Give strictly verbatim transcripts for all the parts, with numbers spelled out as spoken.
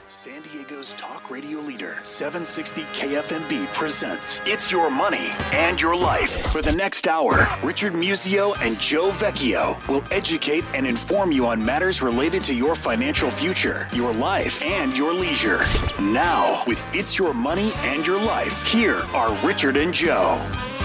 San Diego's talk radio leader, seven sixty K F M B presents It's Your Money and Your Life. For the next hour, Richard Musio and Joe Vecchio will educate and inform you on matters related to your financial future, your life, and your leisure. Now, with It's Your Money and Your Life, here are Richard and Joe.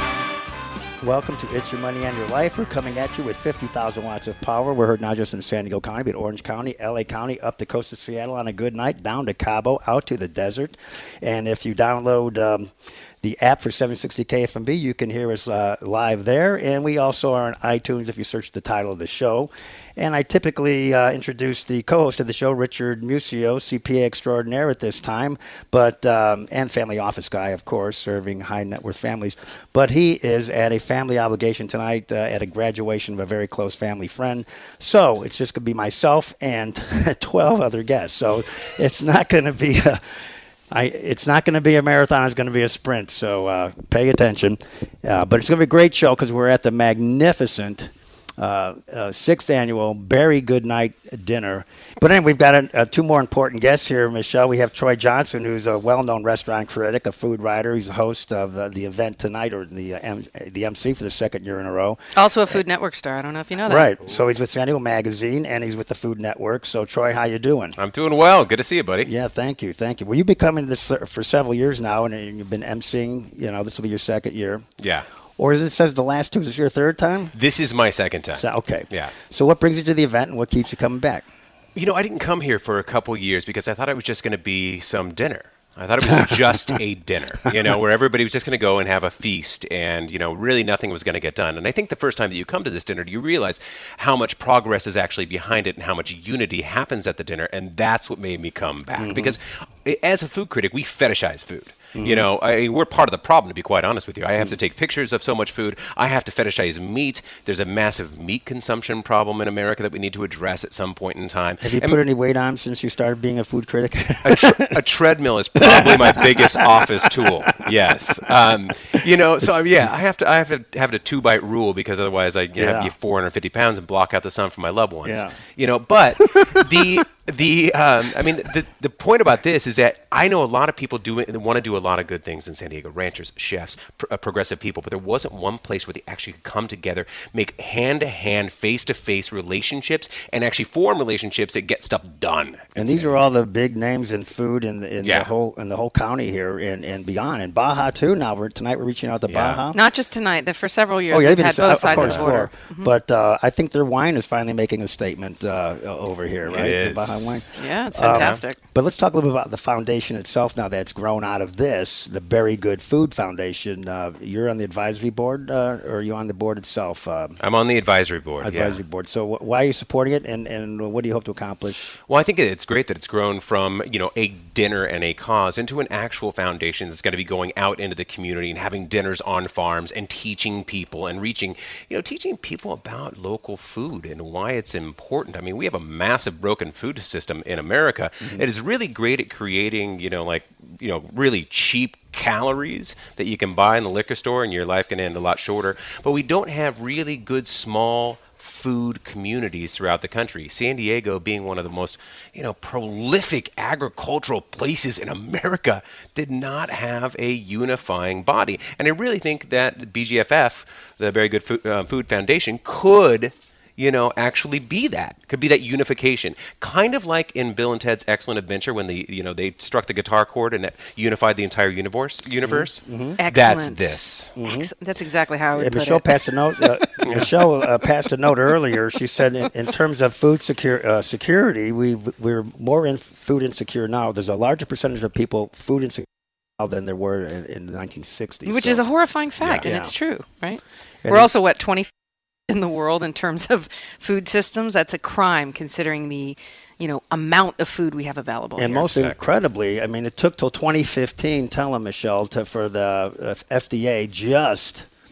Welcome to It's Your Money and Your Life. We're coming at you with fifty thousand watts of power. We're heard not just in San Diego County, but Orange County, L A County, up the coast of Seattle on a good night, down to Cabo, out to the desert. And if you download um, the app for seven sixty K F M B, you can hear us uh, live there. And we also are on iTunes if you search the title of the show. And I typically uh, introduce the co-host of the show, Richard Musio, C P A extraordinaire at this time, but um, and family office guy, of course, serving high net worth families. But he is at a family obligation tonight uh, at a graduation of a very close family friend. So it's just going to be myself and twelve other guests. So it's not going to be a I, it's not going to be a marathon. It's going to be a sprint. So uh, pay attention. Uh, but it's going to be a great show because we're at the magnificent Uh, uh, sixth annual Berry Goodnight dinner. But anyway, we've got a, a, two more important guests here, Michelle. We have Troy Johnson, who's a well-known restaurant critic, a food writer. He's the host of uh, the event tonight, or the uh, M- the M C for the second year in a row. Also a Food Network star. I don't know if you know that. Right. So he's with San Diego Magazine, and he's with the Food Network. So, Troy, how you doing? I'm doing well. Good to see you, buddy. Yeah, thank you. Thank you. Well, you've been coming to this for several years now, and you've been emceeing. You know, this will be your second year. Yeah. Or as it says, the last two. Is this your third time? This is my second time. So, okay. Yeah. So what brings you to the event and what keeps you coming back? You know, I didn't come here for a couple years because I thought it was just going to be some dinner. I thought it was just a dinner, you know, where everybody was just going to go and have a feast and, you know, really nothing was going to get done. And I think the first time that you come to this dinner, you realize how much progress is actually behind it and how much unity happens at the dinner. And that's what made me come back. Mm-hmm. Because as a food critic, we fetishize food. Mm-hmm. You know, I, we're part of the problem, to be quite honest with you. I have to take pictures of so much food. I have to fetishize meat. There's a massive meat consumption problem in America that we need to address at some point in time. Have you and put any weight on since you started being a food critic? a, tre- a treadmill is probably my biggest office tool. Yes. Um, you know, so yeah, I have to I have to have a two-bite rule because otherwise I you know, yeah. have to be four hundred fifty pounds and block out the sun for my loved ones. Yeah. You know, but the the um, I mean the the point about this is that I know a lot of people do want to do a lot of good things in San Diego, ranchers, chefs, pr- uh, progressive people, but there wasn't one place where they actually could come together, make hand-to-hand, face-to-face relationships, and actually form relationships that get stuff done. And these are all the big names in food in the, in yeah. the whole in the whole county here and, and beyond. And Baja too. Now we're tonight we're reaching out to yeah. Baja. Not just tonight. The, for several years oh, yeah, we've even had uh, both of sides course, of the border. Mm-hmm. But uh, I think their wine is finally making a statement uh, over here, right? It the Baja is. wine. Yeah, it's fantastic. Um, but let's talk a little bit about the foundation itself now that's grown out of this, the Berry Good Food Foundation. Uh, you're on the advisory board, uh, or are you on the board itself? Uh, I'm on the advisory board. Advisory yeah. board. So wh- why are you supporting it, and, and what do you hope to accomplish? Well, I think it's great that it's grown from, you know, a dinner and a cause into an actual foundation that's going to be going out into the community and having dinners on farms and teaching people and reaching, you know, teaching people about local food and why it's important. I mean, we have a massive broken food system in America. Mm-hmm. It is really great at creating, you know, like, you know, really cheap calories that you can buy in the liquor store and your life can end a lot shorter. But we don't have really good small food communities throughout the country. San Diego being one of the most, you know, prolific agricultural places in America did not have a unifying body. And I really think that B G F F, the Berry Good Food, uh, Food Foundation, could you know, actually be that. Could be that unification. Kind of like in Bill and Ted's Excellent Adventure when the, you know, they struck the guitar chord and that unified the entire universe. Universe. Mm-hmm. That's Excellent. this. Mm-hmm. Ex- that's exactly how I would yeah, put Michelle it. passed a note. Uh, Michelle uh, passed a note earlier. She said, in, in terms of food secure, uh, security, we we're more in food insecure now. There's a larger percentage of people food insecure now than there were in, in the nineteen sixties. Which so. is a horrifying fact, Yeah. and Yeah. it's true, right? And We're it- also, what, twenty in the world in terms of food systems? That's a crime considering the, you know, amount of food we have available And here. most incredibly, I mean, it took till twenty fifteen, tell them, Michelle, to, for the uh, F D A just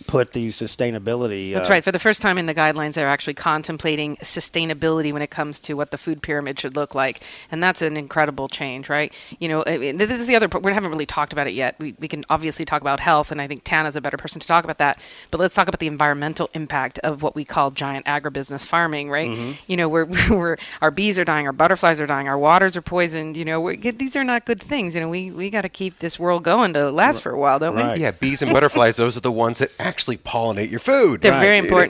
put the sustainability. That's uh, right. For the first time in the guidelines, they're actually contemplating sustainability when it comes to what the food pyramid should look like. And that's an incredible change, right? You know, I mean, this is the other, we haven't really talked about it yet. We, we can obviously talk about health, and I think Tana's a better person to talk about that. But let's talk about the environmental impact of what we call giant agribusiness farming, right? Mm-hmm. You know, we're, we're, our bees are dying, our butterflies are dying, our waters are poisoned. You know, we're, these are not good things. You know, we, we got to keep this world going to last for a while, don't Right. we? Yeah, bees and butterflies, those are the ones that actually pollinate your food. They're Right. very important.